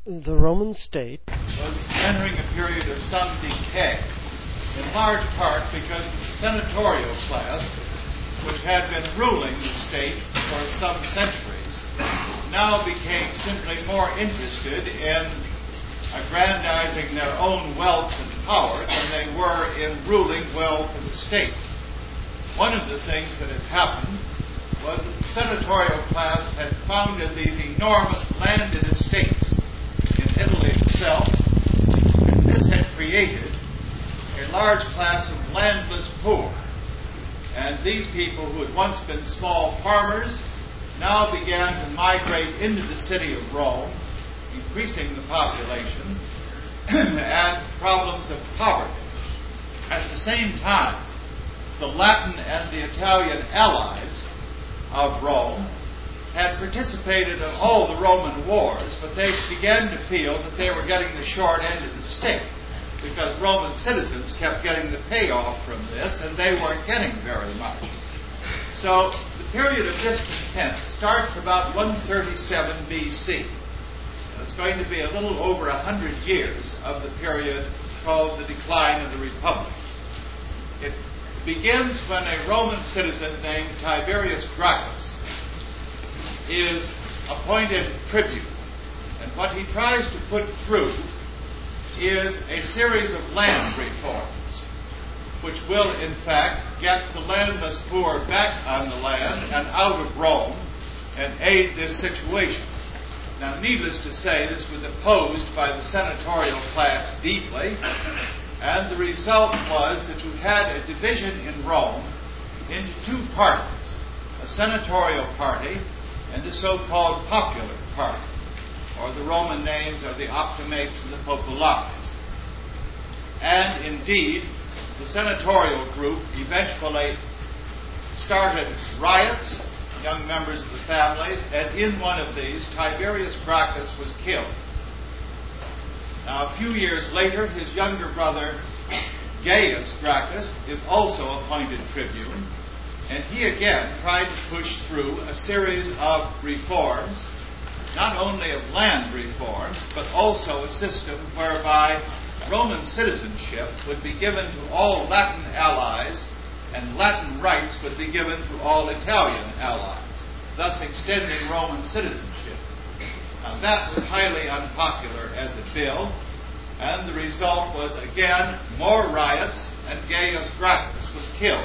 the Roman state was entering a period of some decay, in large part because the senatorial class, which had been ruling the state for some centuries, now became simply more interested in aggrandizing their own wealth and power than they were in ruling well for the state. One of the things that had happened was that the senatorial class had founded these enormous landed estates in Italy itself, and this had created a large class of landless poor. And these people who had once been small farmers now began to migrate into the city of Rome, increasing the population and problems of poverty. At the same time, the Latin and the Italian allies of Rome had participated in all the Roman wars, but they began to feel that they were getting the short end of the stick because Roman citizens kept getting the payoff from this and they weren't getting very much. So the period of discontent starts about 137 BC. It's going to be a little over 100 years of the period called the decline of the Republic. It begins when a Roman citizen named Tiberius Gracchus is appointed tribune. And what he tries to put through is a series of land reforms, which will, in fact, get the landless poor back on the land and out of Rome and aid this situation. Now, needless to say, this was opposed by the senatorial class deeply, and the result was that you had a division in Rome into two parties, a senatorial party and a so-called popular party, or the Roman names are the Optimates and the Populares. And indeed, the senatorial group eventually started riots, young members of the families, and in one of these, Tiberius Gracchus was killed. Now, a few years later, his younger brother, Gaius Gracchus, is also appointed tribune, and he again tried to push through a series of reforms, not only of land reforms, but also a system whereby Roman citizenship would be given to all Latin allies and Latin rights would be given to all Italian allies, thus extending Roman citizenship. Now, that was highly unpopular as a bill, and the result was, again, more riots, and Gaius Gracchus was killed.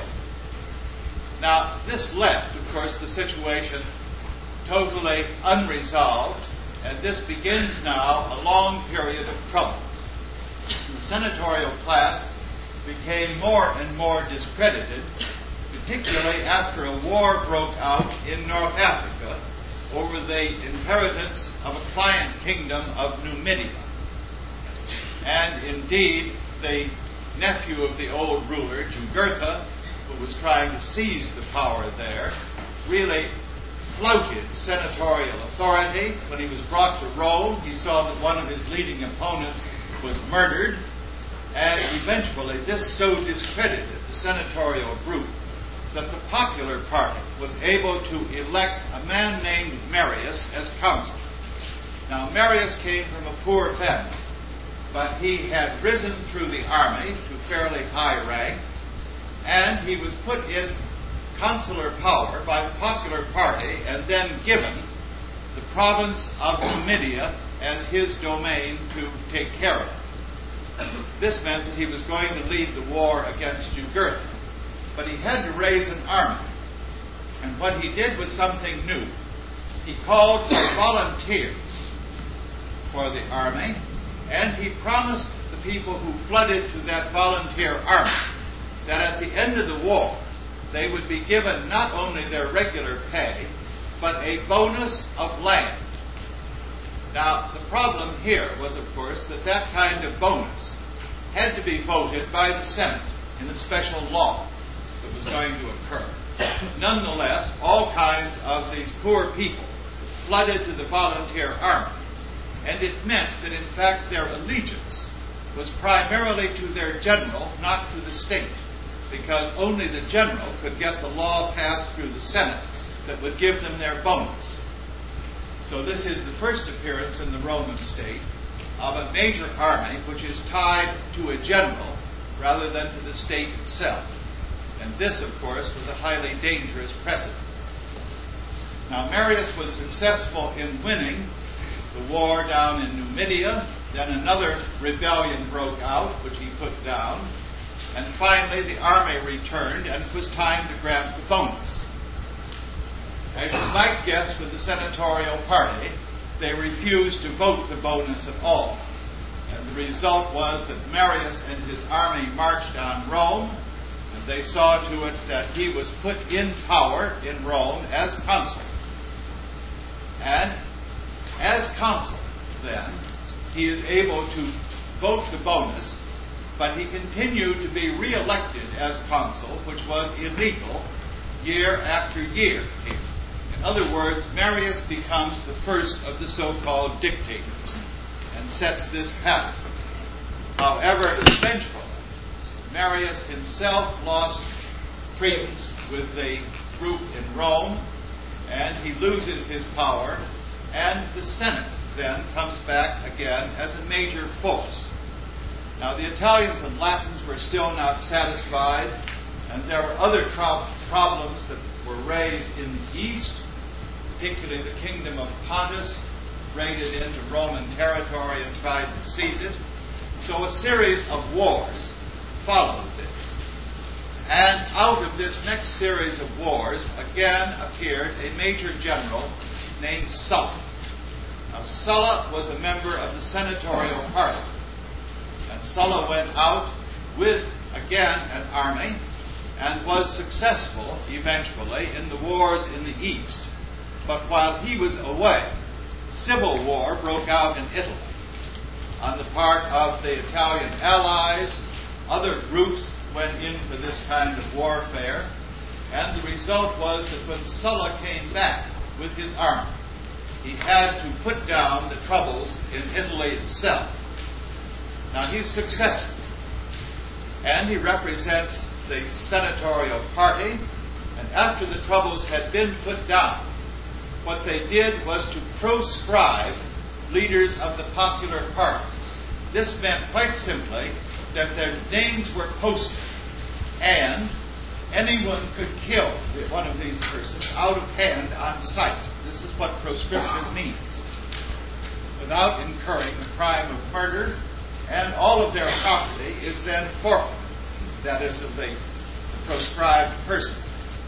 Now, this left, of course, the situation totally unresolved, and this begins now a long period of troubles. The senatorial class became more and more discredited, particularly after a war broke out in North Africa over the inheritance of a client kingdom of Numidia. And indeed, the nephew of the old ruler, Jugurtha, who was trying to seize the power there, really flouted senatorial authority. When he was brought to Rome, he saw that one of his leading opponents was murdered, and eventually this so discredited the senatorial group that the popular party was able to elect a man named Marius as consul. Now, Marius came from a poor family, but he had risen through the army to fairly high rank, and he was put in consular power by the popular party and then given the province of Numidia as his domain to take care of. This meant that he was going to lead the war against Jugurtha, but he had to raise an army. And what he did was something new. He called for volunteers for the army, and he promised the people who flooded to that volunteer army that at the end of the war, they would be given not only their regular pay, but a bonus of land. Now, the problem here was, of course, that that kind of bonus had to be voted by the Senate in a special law that was going to occur. Nonetheless, all kinds of these poor people flooded to the volunteer army, and it meant that, in fact, their allegiance was primarily to their general, not to the state, because only the general could get the law passed through the Senate that would give them their bonus. So this is the first appearance in the Roman state of a major army which is tied to a general rather than to the state itself. And this, of course, was a highly dangerous precedent. Now, Marius was successful in winning the war down in Numidia. Then another rebellion broke out, which he put down. And finally, the army returned, and it was time to grant the bonus. As you might guess, with the senatorial party, they refused to vote the bonus at all. And the result was that Marius and his army marched on Rome, and they saw to it that he was put in power in Rome as consul. And as consul, then, he is able to vote the bonus, but he continued to be re-elected as consul, which was illegal, year after year here. In other words, Marius becomes the first of the so-called dictators and sets this pattern. However, eventually, Marius himself lost credence with the group in Rome, and he loses his power, and the Senate then comes back again as a major force. Now, the Italians and Latins were still not satisfied, and there were other problems that were raised in the east, particularly the kingdom of Pontus raided into Roman territory and tried to seize it. So a series of wars followed this. And out of this next series of wars, again appeared a major general named Sulla. Now, Sulla was a member of the senatorial party. And Sulla went out with, again, an army and was successful, eventually, in the wars in the east. But while he was away, civil war broke out in Italy. On the part of the Italian allies, other groups went in for this kind of warfare, and the result was that when Sulla came back with his army, he had to put down the troubles in Italy itself. Now, he's successful, and he represents the senatorial party, and after the troubles had been put down, what they did was to proscribe leaders of the popular party. This meant, quite simply, that their names were posted, and anyone could kill one of these persons out of hand on sight. This is what proscription means, without incurring the crime of murder, and all of their property is then forfeited, that is, of the proscribed person.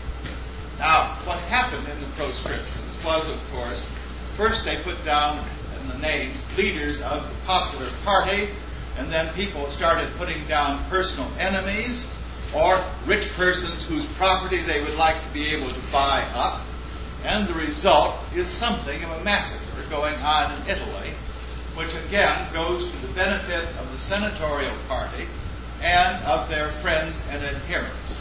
Now, what happened in the proscriptions was, of course, first they put down in the names leaders of the popular party, and then people started putting down personal enemies or rich persons whose property they would like to be able to buy up. And the result is something of a massacre going on in Italy, which again goes to the benefit of the senatorial party and of their friends and adherents.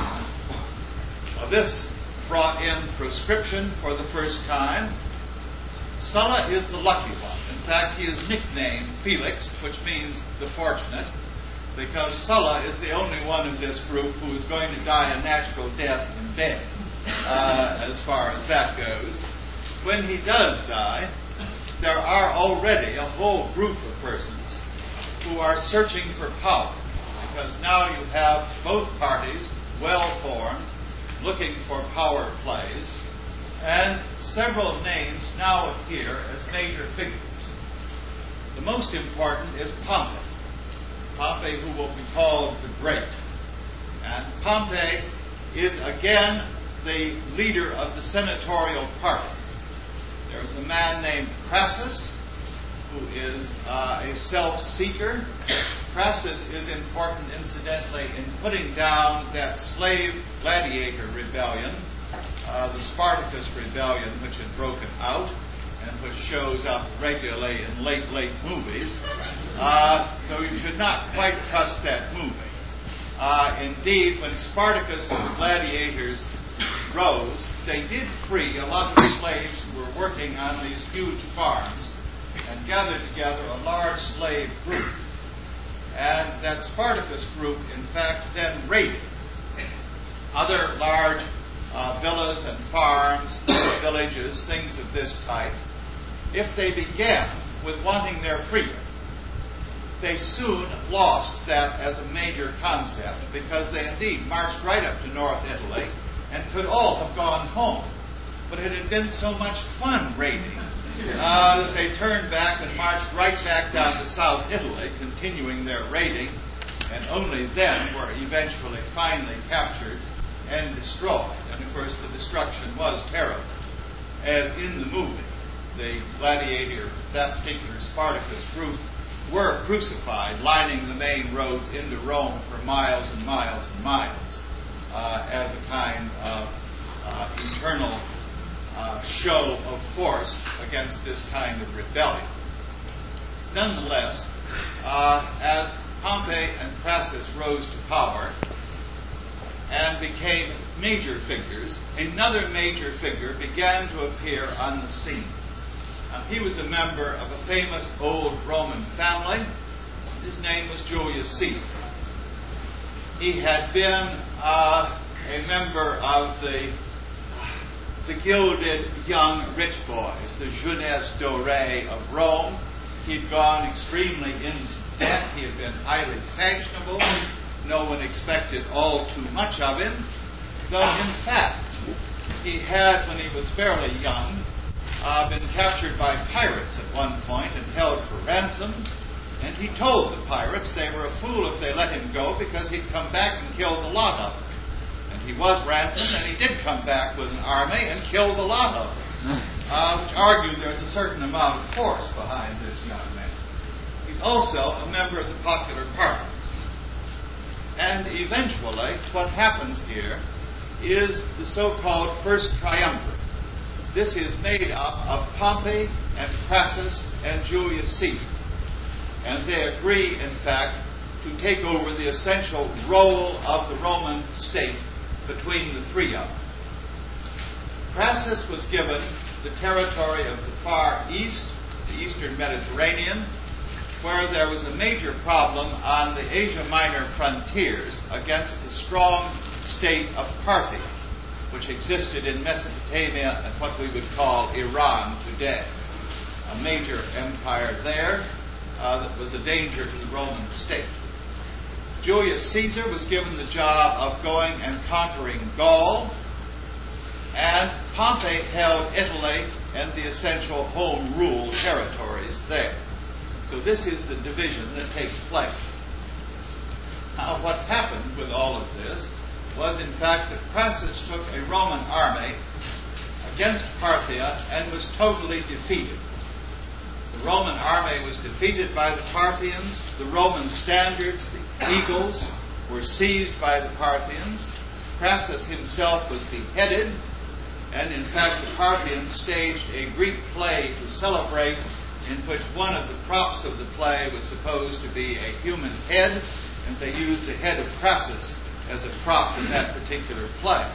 Now, this brought in proscription for the first time. Sulla is the lucky one. In fact, he is nicknamed Felix, which means the fortunate, because Sulla is the only one of this group who is going to die a natural death in bed, as far as that goes. When he does die, there are already a whole group of persons who are searching for power, because now you have both parties well-formed, looking for power plays, and several names now appear as major figures. The most important is Pompey. Pompey, who will be called the Great. And Pompey is again the leader of the senatorial party. There's a man named Crassus, who is a self-seeker. Crassus is important, incidentally, in putting down that slave gladiator rebellion, the Spartacus rebellion, which had broken out and which shows up regularly in late movies. So you should not quite trust that movie. Indeed, when Spartacus and the gladiators rose, they did free a lot of slaves who were working on these huge farms and gathered together a large slave group. And that Spartacus group, in fact, then raided other large villas and farms, villages, things of this type, if they began with wanting their freedom, they soon lost that as a major concept, because they indeed marched right up to North Italy and could all have gone home. But it had been so much fun raiding that they turned back and marched right back down to South Italy, continuing their raiding, and only then were eventually finally captured and destroyed. And of course the destruction was terrible. As in the movie, the gladiator, that particular Spartacus group, were crucified, lining the main roads into Rome for miles and miles and miles, as a kind of eternal show of force against this kind of rebellion. Nonetheless, as Pompey and Crassus rose to power and became major figures, another major figure began to appear on the scene. He was a member of a famous old Roman family. His name was Julius Caesar. He had been a member of the gilded young rich boys, the jeunesse dorée of Rome. He'd gone extremely into debt. He had been highly fashionable. No one expected all too much of him, though in fact he had, when he was fairly young, been captured by pirates at one point and held for ransom. And he told the pirates they were a fool if they let him go, because he'd come back and kill the lot of them. And he was ransomed, and he did come back with an army and kill the lot of them, which argued there's a certain amount of force behind this young man. He's also a member of the Popular Party. And eventually, what happens here is the so-called First Triumvirate. This is made up of Pompey and Crassus and Julius Caesar. And they agree, in fact, to take over the essential role of the Roman state between the three of them. Crassus was given the territory of the Far East, the Eastern Mediterranean, where there was a major problem on the Asia Minor frontiers against the strong state of Parthia, which existed in Mesopotamia and what we would call Iran today. A major empire there that was a danger to the Roman state. Julius Caesar was given the job of going and conquering Gaul, and Pompey held Italy and the essential home rule territories there. So this is the division that takes place. Now, what happened with all of this was, in fact, that Crassus took a Roman army against Parthia and was totally defeated. The Roman army was defeated by the Parthians. The Roman standards, the eagles, were seized by the Parthians. Crassus himself was beheaded, and in fact the Parthians staged a Greek play to celebrate, in which one of the props of the play was supposed to be a human head, and they used the head of Crassus as a prop in that particular play.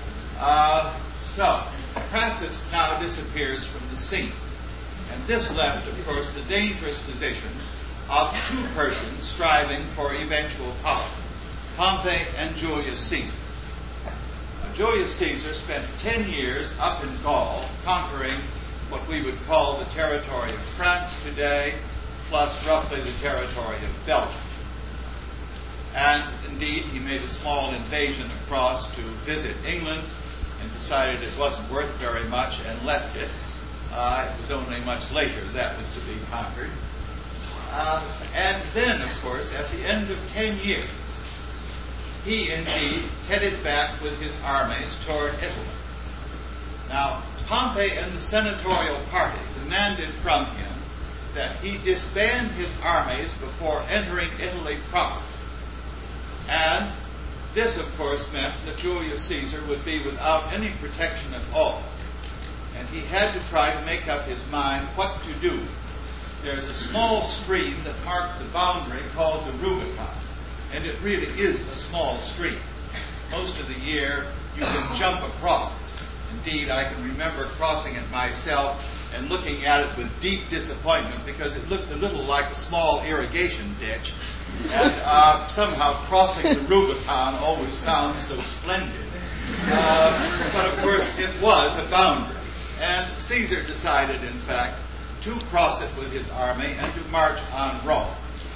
So Crassus now disappears from the scene. And this left, of course, the dangerous position of two persons striving for eventual power, Pompey and Julius Caesar. Now, Julius Caesar spent 10 years up in Gaul, conquering what we would call the territory of France today, plus roughly the territory of Belgium. And indeed, he made a small invasion across to visit England and decided it wasn't worth very much and left it. It was only much later that was to be conquered. And then, of course, at the end of 10 years, he indeed headed back with his armies toward Italy. Now, Pompey and the senatorial party demanded from him that he disband his armies before entering Italy proper. And this, of course, meant that Julius Caesar would be without any protection at all. And he had to try to make up his mind what to do. There's a small stream that marked the boundary called the Rubicon. And it really is a small stream. Most of the year, you can jump across it. Indeed, I can remember crossing it myself and looking at it with deep disappointment, because it looked a little like a small irrigation ditch. And somehow crossing the Rubicon always sounds so splendid. But of course, it was a boundary. And Caesar decided, in fact, to cross it with his army and to march on Rome.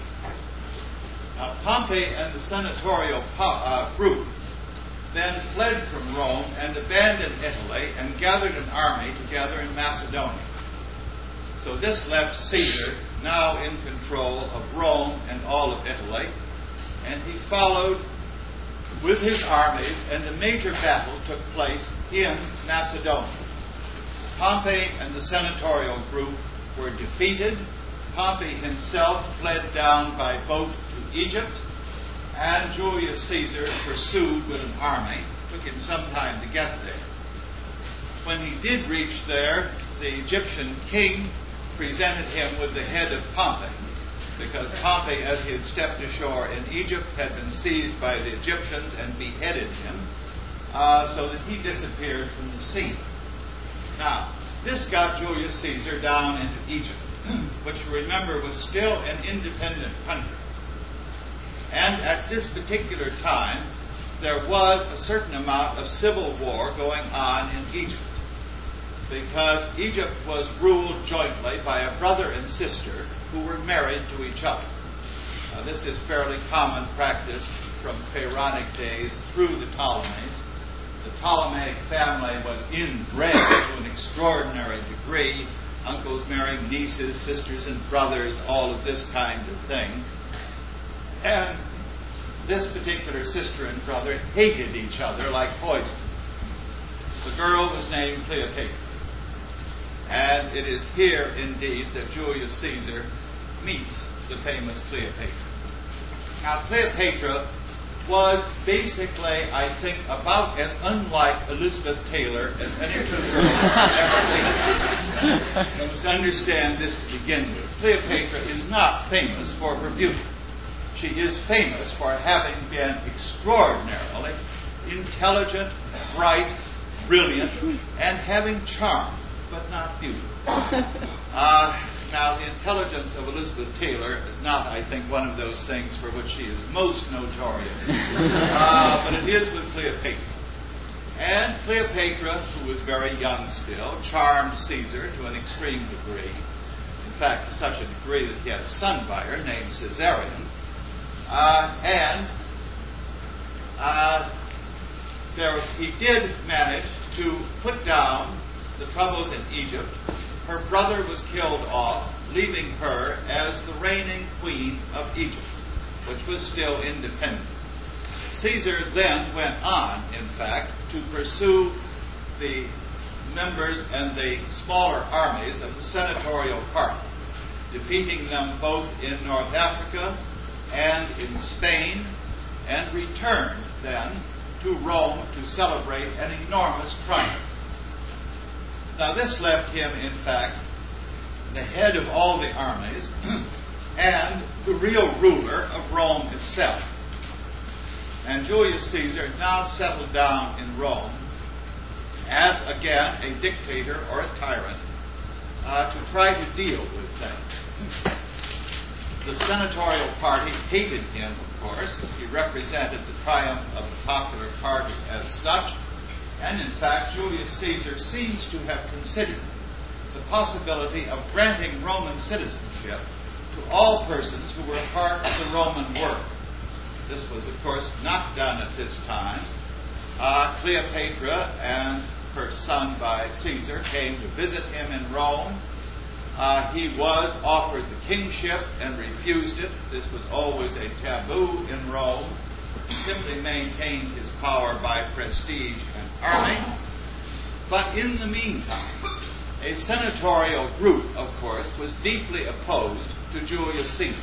Now, Pompey and the senatorial group then fled from Rome and abandoned Italy and gathered an army together in Macedonia. So this left Caesar now in control of Rome and all of Italy, and he followed with his armies, and a major battle took place in Macedonia. Pompey and the senatorial group were defeated. Pompey himself fled down by boat to Egypt, and Julius Caesar pursued with an army. It took him some time to get there. When he did reach there, the Egyptian king presented him with the head of Pompey, because Pompey, as he had stepped ashore in Egypt, had been seized by the Egyptians and beheaded him, so that he disappeared from the scene. Now, this got Julius Caesar down into Egypt, which, remember, was still an independent country. And at this particular time, there was a certain amount of civil war going on in Egypt, because Egypt was ruled jointly by a brother and sister who were married to each other. Now, this is fairly common practice from Pharaonic days through the Ptolemies. The Ptolemaic family was inbred to an extraordinary degree. Uncles marrying nieces, sisters and brothers, all of this kind of thing. And this particular sister and brother hated each other like poison. The girl was named Cleopatra. And it is here, indeed, that Julius Caesar meets the famous Cleopatra. Now, Cleopatra was basically, I think, about as unlike Elizabeth Taylor as any two girls ever been. You must understand this to begin with. Cleopatra is not famous for her beauty. She is famous for having been extraordinarily intelligent, bright, brilliant, and having charm, but not beauty. Now, the intelligence of Elizabeth Taylor is not, I think, one of those things for which she is most notorious. But it is with Cleopatra. And Cleopatra, who was very young still, charmed Caesar to an extreme degree. In fact, to such a degree that he had a son by her named Caesarion. He did manage to put down the troubles in Egypt. Her brother was killed off, leaving her as the reigning queen of Egypt, which was still independent. Caesar then went on, in fact, to pursue the members and the smaller armies of the senatorial party, defeating them both in North Africa and in Spain, and returned then to Rome to celebrate an enormous triumph. Now, this left him, in fact, the head of all the armies and the real ruler of Rome itself. And Julius Caesar now settled down in Rome as, again, a dictator or a tyrant to try to deal with things. The senatorial party hated him, of course. He represented the triumph of the popular party as such. And in fact, Julius Caesar seems to have considered the possibility of granting Roman citizenship to all persons who were part of the Roman world. This was, of course, not done at this time. Cleopatra and her son by Caesar came to visit him in Rome. He was offered the kingship and refused it. This was always a taboo in Rome. He simply maintained his power by prestige and army. But in the meantime, a senatorial group, of course, was deeply opposed to Julius Caesar.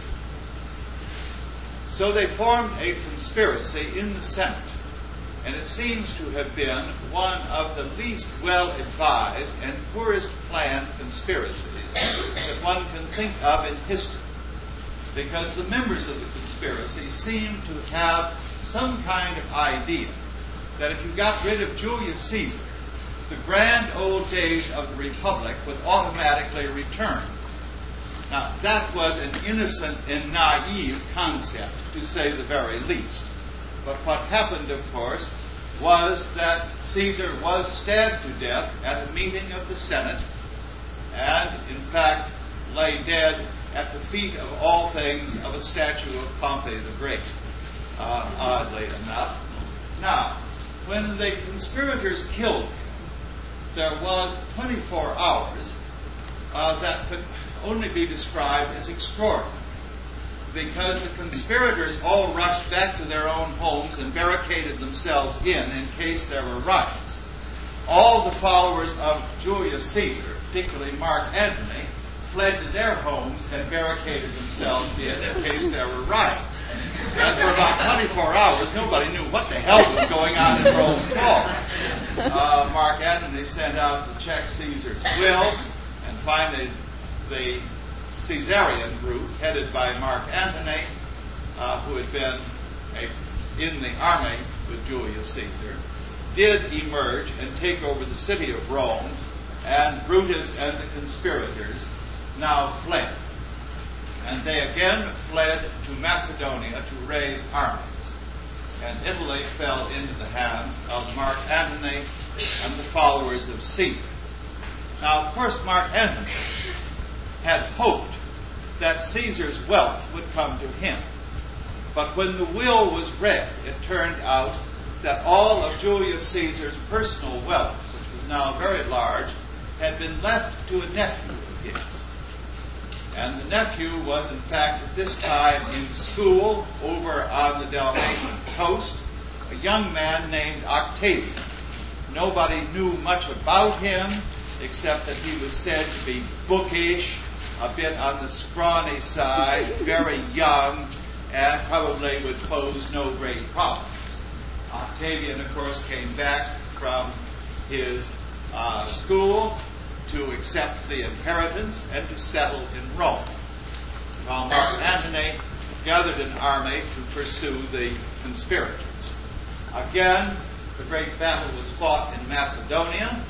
So they formed a conspiracy in the Senate, and it seems to have been one of the least well-advised and poorest planned conspiracies that one can think of in history, because the members of the conspiracy seem to have some kind of idea that if you got rid of Julius Caesar, the grand old days of the Republic would automatically return. Now, that was an innocent and naive concept, to say the very least. But what happened, of course, was that Caesar was stabbed to death at a meeting of the Senate, and, in fact, lay dead at the feet of all things of a statue of Pompey the Great, oddly enough. Now, when the conspirators killed him, there was 24 hours that could only be described as extraordinary, because the conspirators all rushed back to their own homes and barricaded themselves in case there were riots. All the followers of Julius Caesar, particularly Mark Antony, fled to their homes and barricaded themselves in case there were riots. And for about 24 hours, nobody knew what the hell was going on in Rome at all. Mark Antony sent out to check Caesar's will, and finally the Caesarian group, headed by Mark Antony, who had been in the army with Julius Caesar, did emerge and take over the city of Rome, and Brutus and the conspirators now fled. And they again fled to Macedonia to raise armies. And Italy fell into the hands of Mark Antony and the followers of Caesar. Now, of course, Mark Antony had hoped that Caesar's wealth would come to him. But when the will was read, it turned out that all of Julius Caesar's personal wealth, which was now very large, had been left to a nephew of his. And the nephew was, in fact, at this time in school over on the Dalmatian coast, a young man named Octavian. Nobody knew much about him, except that he was said to be bookish, a bit on the scrawny side, very young, and probably would pose no great problems. Octavian, of course, came back from his school to accept the inheritance and to settle in Rome, while Mark Antony gathered an army to pursue the conspirators. Again, the great battle was fought in Macedonia,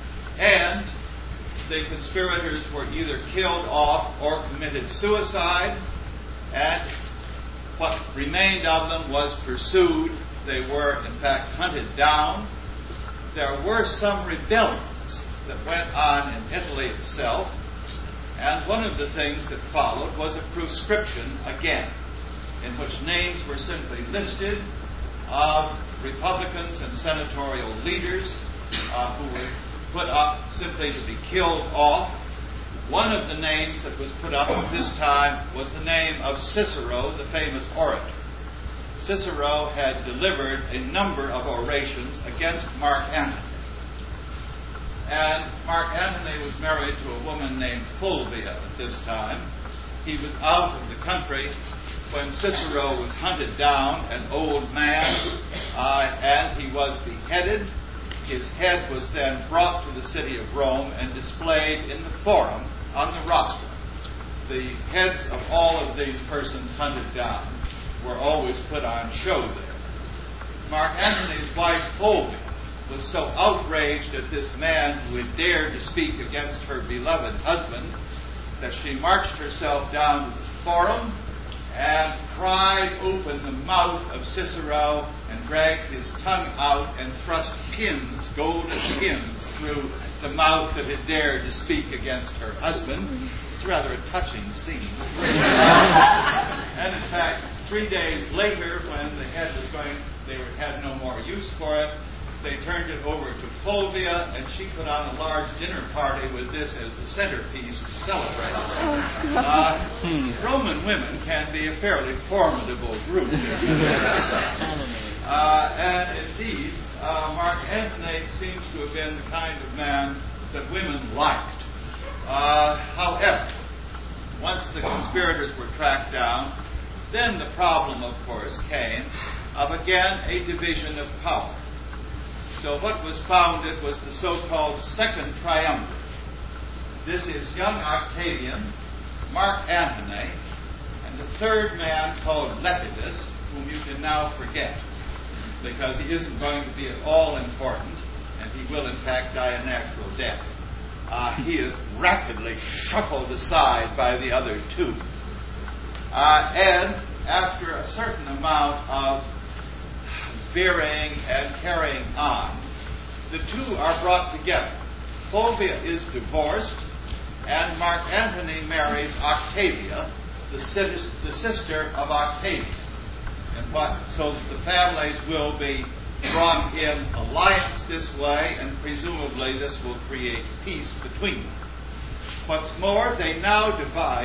and the conspirators were either killed off or committed suicide, and what remained of them was pursued. They were, in fact, hunted down. There were some rebellions that went on in Italy itself, and one of the things that followed was a proscription again, in which names were simply listed of Republicans and senatorial leaders who were put up simply to be killed off. One of the names that was put up at this time was the name of Cicero, the famous orator. Cicero had delivered a number of orations against Mark Antony. And Mark Antony was married to a woman named Fulvia at this time. He was out of the country when Cicero was hunted down, an old man, and he was beheaded. His head was then brought to the city of Rome and displayed in the Forum on the rostrum. The heads of all of these persons hunted down were always put on show there. Mark Antony's wife Fulvia was so outraged at this man who had dared to speak against her beloved husband that she marched herself down to the Forum and pried open the mouth of Cicero and dragged his tongue out and thrust pins, golden pins, through the mouth that had dared to speak against her husband. It's rather a touching scene. And in fact, 3 days later, when the head was going, they had no more use for it, they turned it over to Fulvia, and she put on a large dinner party with this as the centerpiece to celebrate. Roman women can be a fairly formidable group. And indeed, Mark Antony seems to have been the kind of man that women liked. However, once the conspirators were tracked down, then the problem, of course, came of again a division of power. So what was founded was the so-called Second Triumvirate. This is young Octavian, Mark Antony, and the third man called Lepidus, whom you can now forget, because he isn't going to be at all important, and he will in fact die a natural death. He is rapidly shuffled aside by the other two. And after a certain amount of veering and carrying on, the two are brought together. Fulvia is divorced, and Mark Antony marries Octavia, the sister of Octavian. So that the families will be brought in alliance this way, and presumably this will create peace between them. What's more, they now divide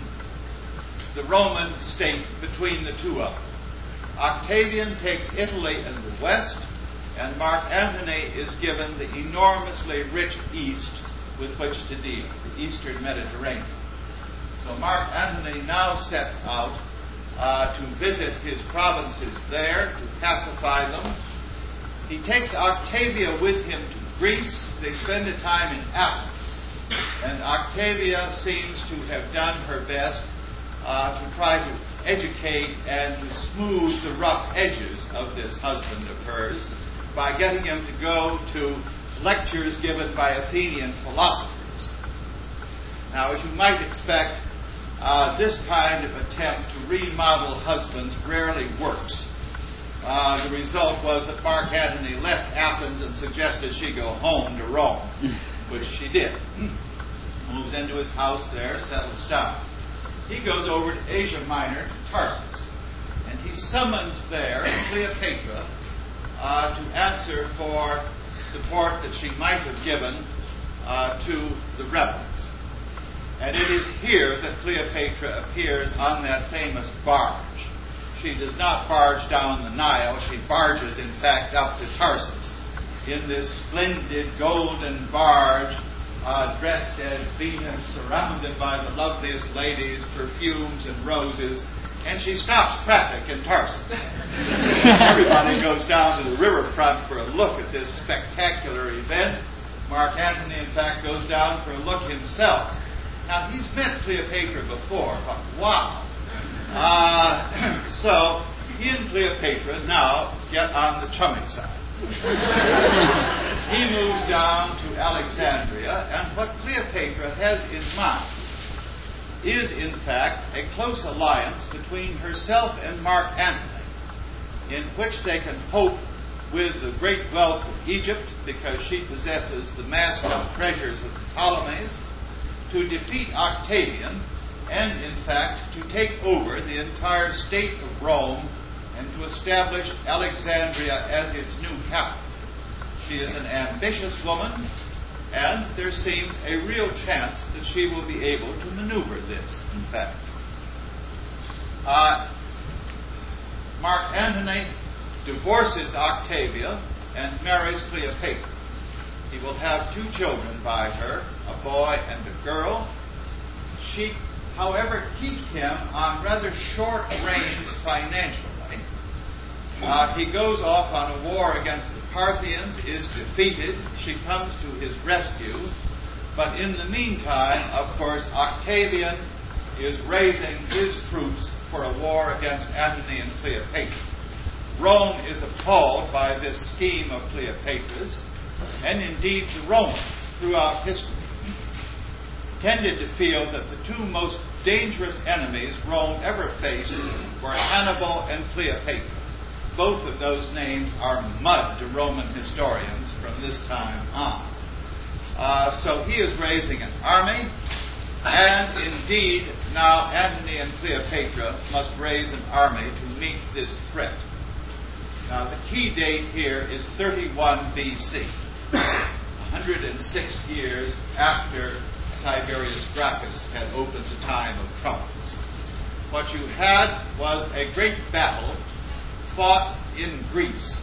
the Roman state between the two of them. Octavian takes Italy in the west, and Mark Antony is given the enormously rich east with which to deal, the eastern Mediterranean. So Mark Antony now sets out to visit his provinces there, to pacify them. He takes Octavia with him to Greece. They spend a time in Athens, and Octavia seems to have done her best to try to educate and to smooth the rough edges of this husband of hers by getting him to go to lectures given by Athenian philosophers. Now, as you might expect, this kind of attempt to remodel husbands rarely works. The result was that Mark Antony left Athens and suggested she go home to Rome, which she did. Moves into his house there, settles down. He goes over to Asia Minor, to Tarsus, and he summons there Cleopatra to answer for support that she might have given to the rebels. And it is here that Cleopatra appears on that famous barge. She does not barge down the Nile. She barges, in fact, up to Tarsus in this splendid golden barge, dressed as Venus, surrounded by the loveliest ladies, perfumes, and roses. And she stops traffic in Tarsus. Everybody goes down to the riverfront for a look at this spectacular event. Mark Antony, in fact, goes down for a look himself. Now, he's met Cleopatra before, but wow. So, he and Cleopatra now get on the chummy side. He moves down to Alexandria, and what Cleopatra has in mind is, in fact, a close alliance between herself and Mark Antony, in which they can hope, with the great wealth of Egypt, because she possesses the massed up treasures of the Ptolemies, to defeat Octavian, and, in fact, to take over the entire state of Rome and to establish Alexandria as its new capital. She is an ambitious woman, and there seems a real chance that she will be able to maneuver this, in fact. Mark Antony divorces Octavia and marries Cleopatra. He will have 2 children by her, a boy and a girl. She, however, keeps him on rather short reins financially. He goes off on a war against the Parthians, is defeated. She comes to his rescue. But in the meantime, of course, Octavian is raising his troops for a war against Antony and Cleopatra. Rome is appalled by this scheme of Cleopatra's, and indeed the Romans, throughout history, tended to feel that the 2 most dangerous enemies Rome ever faced were Hannibal and Cleopatra. Both of those names are mud to Roman historians from this time on. So he is raising an army, and indeed now Antony and Cleopatra must raise an army to meet this threat. Now the key date here is 31 BC, 106 years after Tiberius Gracchus had opened the time of troubles. What you had was a great battle fought in Greece.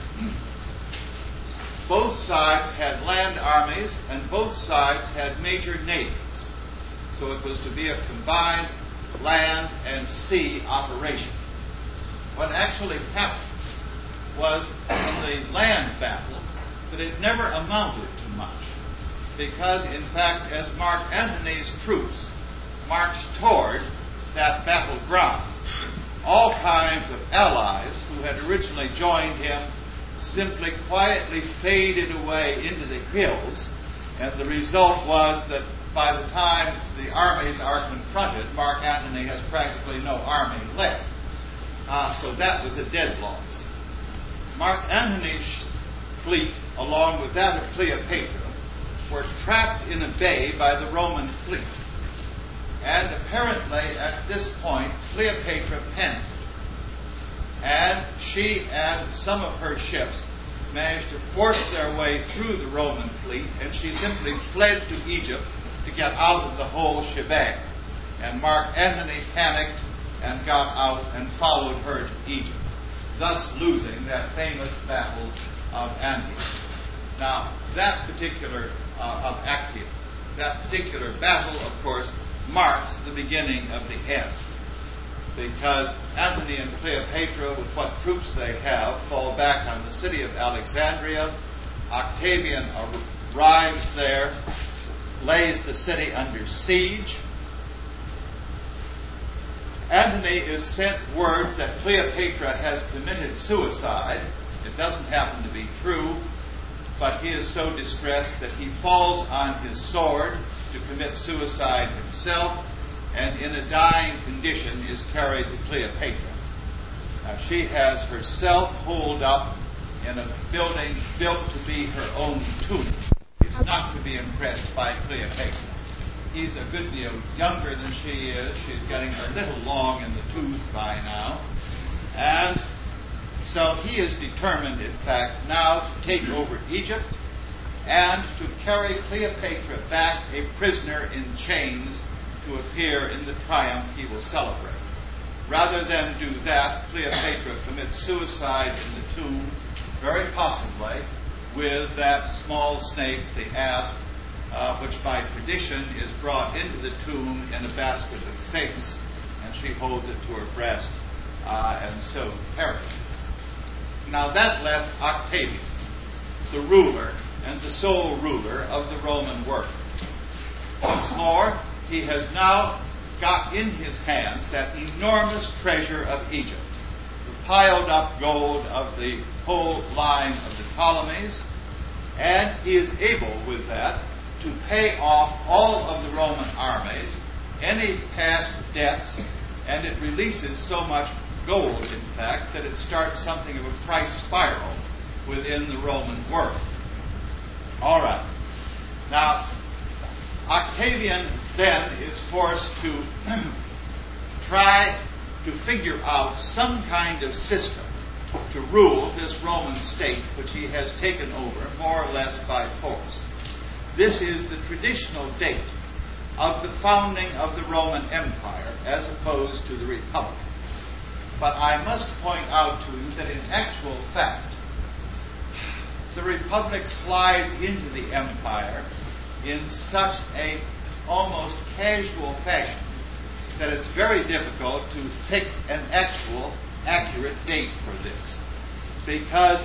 Both sides had land armies, and both sides had major navies. So it was to be a combined land and sea operation. What actually happened was, in the land battle, that it never amounted to much. Because, in fact, as Mark Antony's troops marched toward that battleground, all kinds of allies who had originally joined him simply quietly faded away into the hills, and the result was that by the time the armies are confronted, Mark Antony has practically no army left. So that was a dead loss. Mark Antony's fleet, along with that of Cleopatra, were trapped in a bay by the Roman fleet. And apparently at this point, Cleopatra panicked. And she and some of her ships managed to force their way through the Roman fleet, and she simply fled to Egypt to get out of the whole shebang. And Mark Antony panicked and got out and followed her to Egypt, thus losing that famous battle of Antioch. Now, that particular that particular battle, of course, marks the beginning of the end, because Antony and Cleopatra, with what troops they have, fall back on the city of Alexandria. Octavian arrives there, lays the city under siege. Antony is sent word that Cleopatra has committed suicide. It doesn't happen to be true, but he is so distressed that he falls on his sword to commit suicide himself, and in a dying condition is carried to Cleopatra. Now, she has herself holed up in a building built to be her own tomb. She's not to be impressed by Cleopatra. He's a good deal younger than she is. She's getting a little long in the tooth by now. And so he is determined, in fact, now to take over Egypt and to carry Cleopatra back a prisoner in chains to appear in the triumph he will celebrate. Rather than do that, Cleopatra commits suicide in the tomb, very possibly with that small snake, the asp, which by tradition is brought into the tomb in a basket of figs, and she holds it to her breast and so perishes. Now that left Octavian, the ruler and the sole ruler of the Roman world. Once more, he has now got in his hands that enormous treasure of Egypt, the piled up gold of the whole line of the Ptolemies, and he is able with that to pay off all of the Roman armies, any past debts, and it releases so much gold, in fact, that it starts something of a price spiral within the Roman world. All right. Now, Octavian then is forced to try to figure out some kind of system to rule this Roman state, which he has taken over more or less by force. This is the traditional date of the founding of the Roman Empire as opposed to the Republic. But I must point out to you that in actual fact, the Republic slides into the Empire in such a almost casual fashion that it's very difficult to pick an actual accurate date for this. Because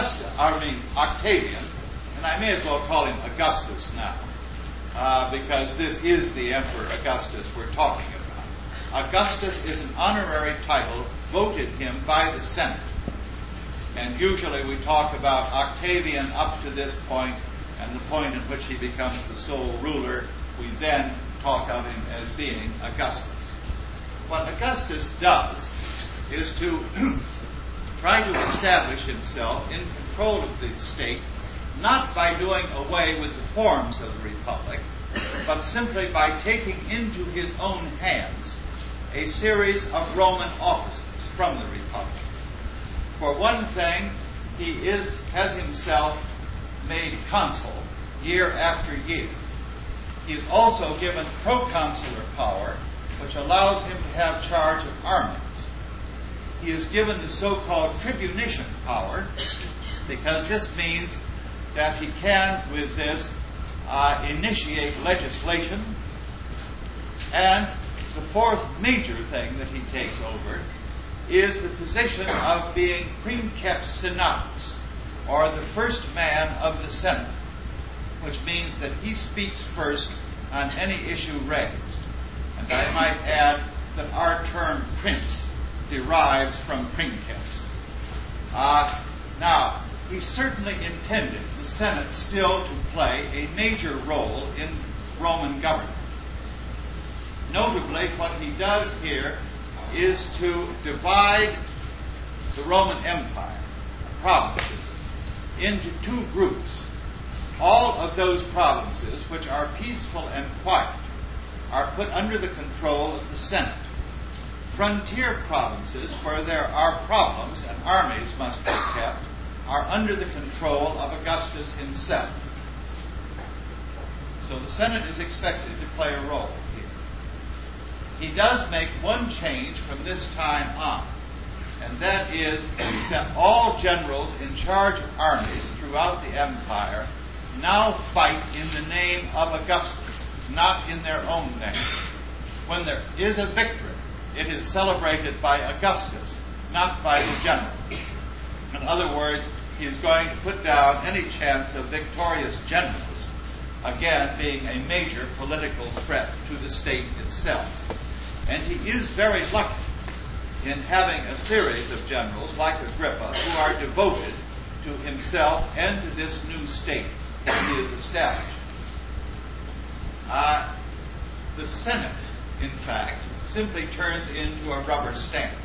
Octavian, and I may as well call him Augustus now, because this is the Emperor Augustus we're talking about. Augustus is an honorary title voted him by the Senate. And usually we talk about Octavian up to this point, and the point in which he becomes the sole ruler, we then talk of him as being Augustus. What Augustus does is to try to establish himself in control of the state, not by doing away with the forms of the Republic, but simply by taking into his own hands a series of Roman offices from the Republic. For one thing, he has himself made consul year after year. He is also given proconsular power, which allows him to have charge of armies. He is given the so-called tribunician power, because this means that he can, with this, initiate legislation. And the fourth major thing that he takes over is the position of being princeps senatus, or the first man of the Senate, which means that he speaks first on any issue raised. And I might add that our term prince derives from princeps. Now, he certainly intended the Senate still to play a major role in Roman government. Notably, what he does here is to divide the Roman Empire, provinces, into two groups. all of those provinces which are peaceful and quiet are put under the control of the Senate. Frontier provinces where there are problems and armies must be kept are under the control of Augustus himself. So the Senate is expected to play a role here. He does make one change from this time on, and that is that all generals in charge of armies throughout the empire now fight in the name of Augustus, not in their own name. When there is a victory, it is celebrated by Augustus, not by the general. In other words, he is going to put down any chance of victorious generals, again being a major political threat to the state itself. And he is very lucky in having a series of generals like Agrippa who are devoted to himself and to this new state that he has established. The Senate, in fact, simply turns into a rubber stamp.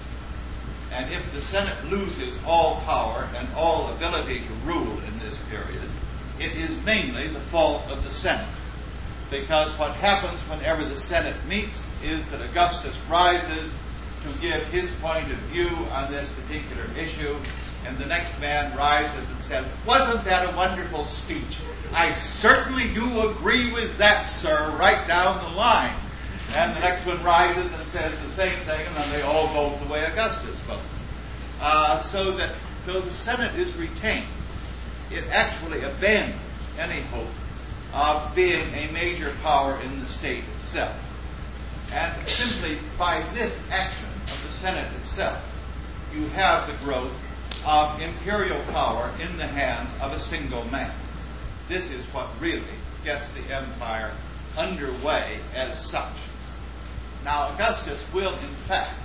And if the Senate loses all power and all ability to rule in this period, it is mainly the fault of the Senate. Because what happens whenever the Senate meets is that Augustus rises to give his point of view on this particular issue, and the next man rises and says, "Wasn't that a wonderful speech? I certainly do agree with that, sir, right down the line." And the next one rises and says the same thing, and then they all vote the way Augustus votes. So that though the Senate is retained, it actually abandons any hope of being a major power in the state itself. And simply by this action of the Senate itself, you have the growth of imperial power in the hands of a single man. This is what really gets the empire underway as such. Now, Augustus will, in fact,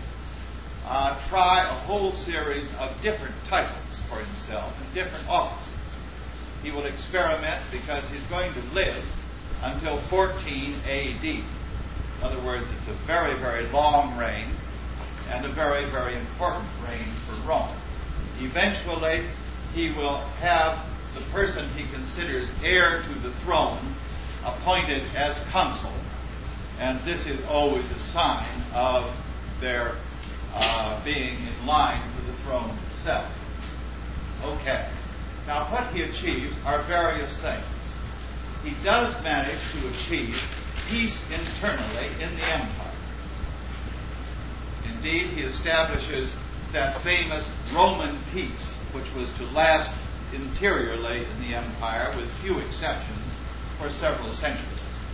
try a whole series of different titles for himself and different offices. He will experiment because he's going to live until 14 AD. In other words, it's a very, very long reign and a very, very important reign for Rome. Eventually, he will have the person he considers heir to the throne appointed as consul. And this is always a sign of their being in line for the throne itself. Okay. Now, what he achieves are various things. He does manage to achieve peace internally in the empire. Indeed, he establishes that famous Roman peace, which was to last interiorly in the empire, with few exceptions, for several centuries.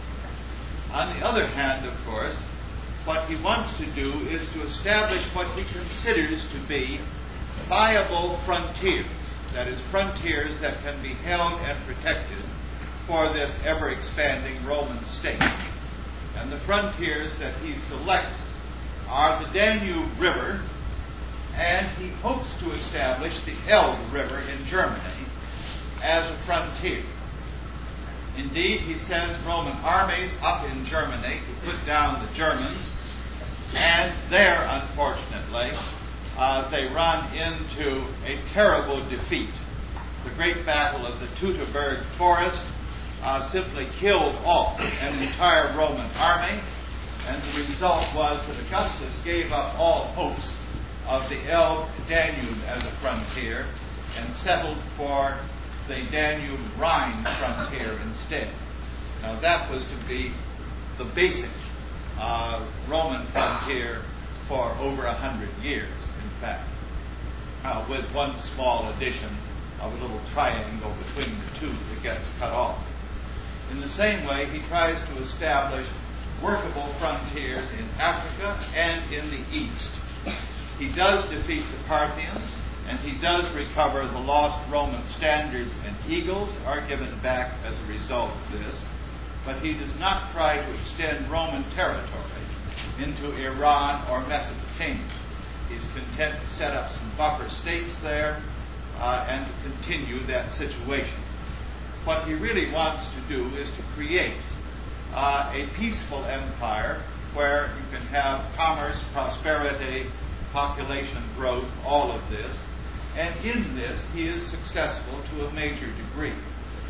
On the other hand, of course, what he wants to do is to establish what he considers to be viable frontiers. That is, frontiers that can be held and protected for this ever-expanding Roman state. And the frontiers that he selects are the Danube River, and he hopes to establish the Elbe River in Germany as a frontier. Indeed, he sends Roman armies up in Germany to put down the Germans, and there, unfortunately, they run into a terrible defeat. The great battle of the Teutoburg Forest simply killed off an entire Roman army, and the result was that Augustus gave up all hopes of the Elbe-Danube as a frontier and settled for the Danube-Rhine frontier instead. Now that was to be the basic Roman frontier for over 100 years, in fact, with one small addition of a little triangle between the two that gets cut off. In the same way, he tries to establish workable frontiers in Africa and in the East. He does defeat the Parthians, and he does recover the lost Roman standards and eagles that are given back as a result of this, but he does not try to extend Roman territory into Iran or Mesopotamia. He's content to set up some buffer states there and to continue that situation. What he really wants to do is to create a peaceful empire where you can have commerce, prosperity, population growth, all of this. And in this, he is successful to a major degree.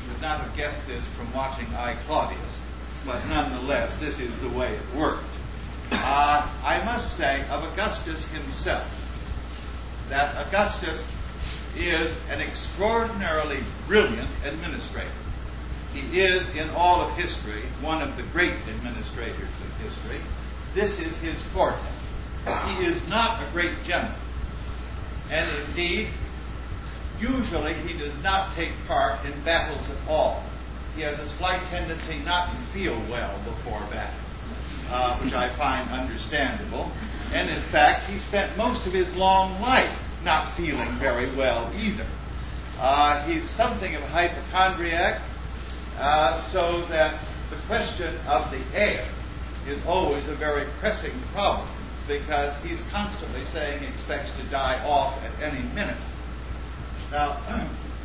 You would not have guessed this from watching I, Claudius, but nonetheless, this is the way it worked. I must say of Augustus himself that Augustus is an extraordinarily brilliant administrator. He is, in all of history, one of the great administrators of history. This is his forte. He is not a great general. And indeed, usually he does not take part in battles at all. He has a slight tendency not to feel well before battle, which I find understandable. And in fact, he spent most of his long life not feeling very well either. He's something of a hypochondriac, so that the question of the heir is always a very pressing problem, because he's constantly saying he expects to die off at any minute. Now,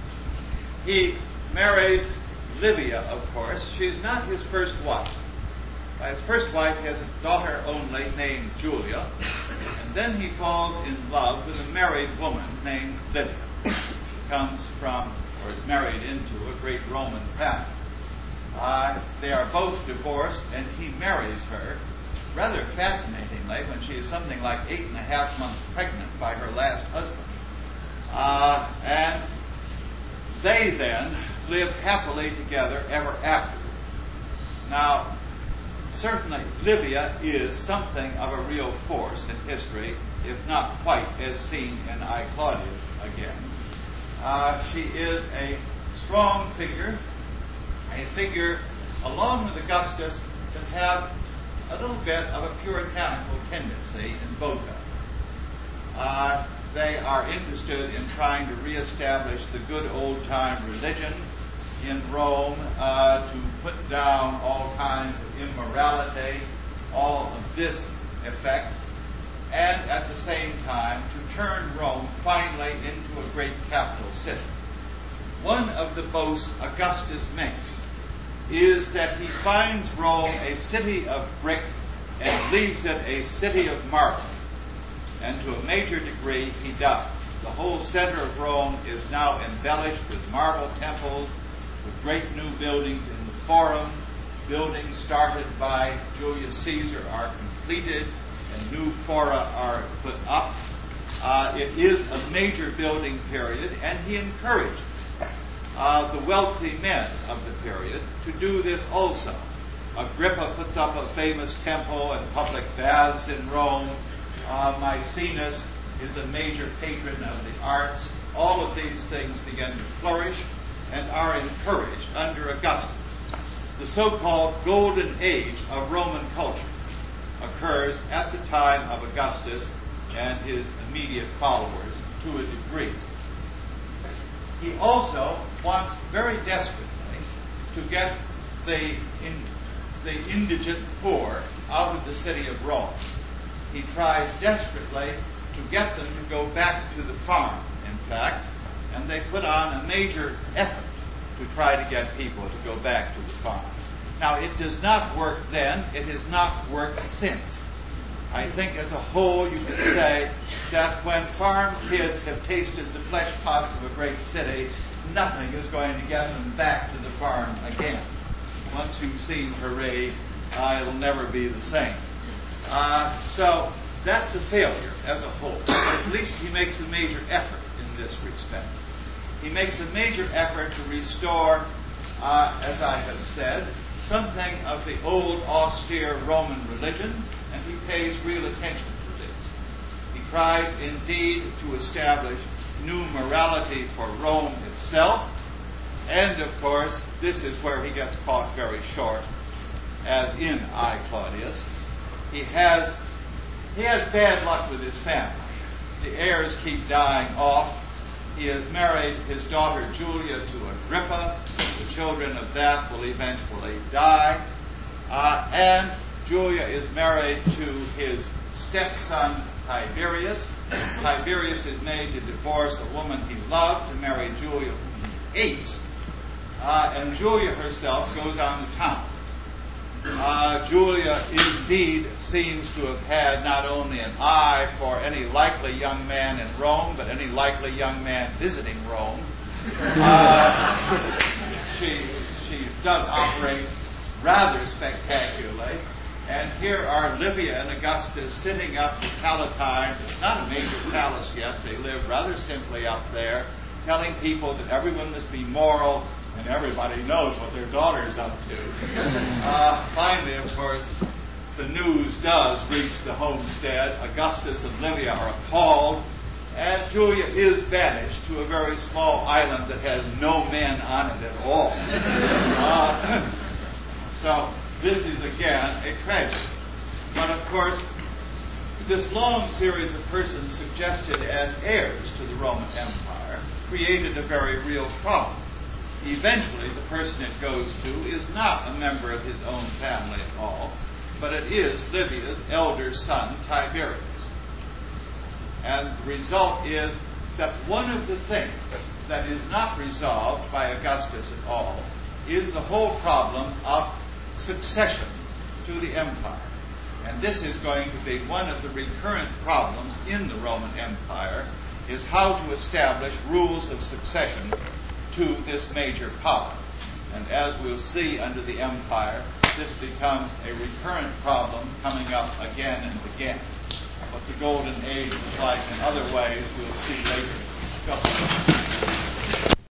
he marries Livia, of course. She's not his first wife. His first wife has a daughter only named Julia, and then he falls in love with a married woman named Livia. She comes from, or is married into, a great Roman family. They are both divorced, and he marries her, rather fascinatingly, when she is something like 8.5 months pregnant by her last husband. And they then live happily together ever after. Now, certainly Livia is something of a real force in history, if not quite as seen in I, Claudius again. She is a strong figure, a figure, along with Augustus, that have a little bit of a puritanical tendency in both of them. They are interested in trying to reestablish the good old-time religion in Rome, to put down all kinds of immorality, all of this effect, and at the same time to turn Rome finally into a great capital city. One of the boasts Augustus makes is that he finds Rome a city of brick and leaves it a city of marble. And to a major degree, he does. The whole center of Rome is now embellished with marble temples, with great new buildings in the Forum. Buildings started by Julius Caesar are completed, and new fora are put up. It is a major building period, and he encourages the wealthy men of the period to do this also. Agrippa puts up a famous temple and public baths in Rome. Maecenas is a major patron of the arts. All of these things begin to flourish and are encouraged under Augustus. The so-called golden age of Roman culture occurs at the time of Augustus and his immediate followers to a degree. He also wants very desperately to get the indigent poor out of the city of Rome. He tries desperately to get them to go back to the farm, in fact, and they put on a major effort to try to get people to go back to the farm. Now, it does not work then. It has not worked since. I think as a whole you could say that when farm kids have tasted the flesh pots of a great city, nothing is going to get them back to the farm again. Once you've seen parade, it'll never be the same. So that's a failure as a whole. At least he makes a major effort in this respect. He makes a major effort to restore, as I have said, something of the old austere Roman religion, and he pays real attention to this. He tries indeed to establish new morality for Rome itself, and of course, this is where he gets caught very short, as in I, Claudius. He has bad luck with his family. The heirs keep dying off. He has married his daughter Julia to Agrippa. The children of that will eventually die. And Julia is married to his stepson Tiberius. Tiberius is made to divorce a woman he loved to marry Julia whom he hates. And Julia herself goes on to town. Julia indeed seems to have had not only an eye for any likely young man in Rome, but any likely young man visiting Rome. she does operate rather spectacularly. And here are Livia and Augustus sitting up the Palatine. It's not a major palace yet. They live rather simply up there, telling people that everyone must be moral, and everybody knows what their daughter's up to. Finally, of course, the news does reach the homestead. Augustus and Livia are appalled, and Julia is banished to a very small island that has no men on it at all. So this is again a tragedy. But of course, this long series of persons suggested as heirs to the Roman Empire created a very real problem. Eventually, the person it goes to is not a member of his own family at all, but it is Livia's elder son, Tiberius. And the result is that one of the things that is not resolved by Augustus at all is the whole problem of succession to the empire. And this is going to be one of the recurrent problems in the Roman Empire, is how to establish rules of succession to this major power. And as we'll see under the empire, this becomes a recurrent problem coming up again and again. But the Golden Age was like in other ways we'll see later. Go.